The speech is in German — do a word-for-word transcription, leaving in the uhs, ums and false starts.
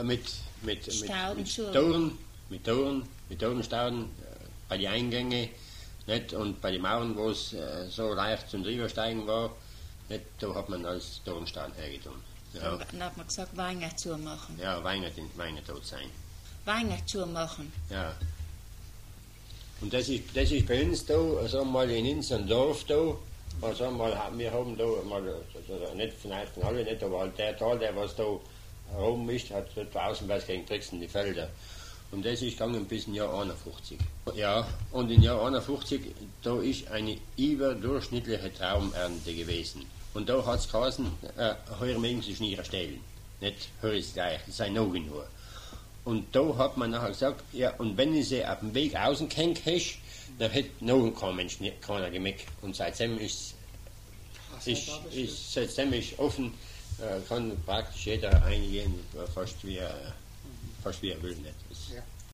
mit, mit, mit, Stauden mit schon. Toren, mit Toren, mit Torenstauden, bei den Eingängen, nicht? Und bei den Mauern, wo es äh, so leicht zum Drübersteigen war, nicht? Da hat man als Torenstauden hergetan. Ja, Dann hat man gesagt, Weihnacht zu machen. ja, Weihnacht, Weihnacht tot sein. Weihnacht zu machen. Ja. Und das ist, das ist bei uns da, also mal in unserem Dorf da, also mal, wir haben da mal, also nicht von, von alle nicht, aber halt der Teil, der was da oben ist, hat so draußen was gegen Tricks in die Felder. Und das ist gegangen bis im Jahr einundfünfzig. Ja, und im Jahr einundfünfzig, da ist eine überdurchschnittliche Traumernte gewesen. Und da hat es geheißen, äh, heuer mögen Sie nicht erstellen. Nicht, heuer ist gleich, das sei noch nur. Und da hat man nachher gesagt, ja, und wenn ich sie auf dem Weg außen gehängt hast, dann hätte noch kein Mensch, keiner gemerkt. Und seitdem ist, ist, ist, seitdem ist offen, äh, kann praktisch jeder eingehen, fast wie, fast wie er will. Nicht. Das, ja.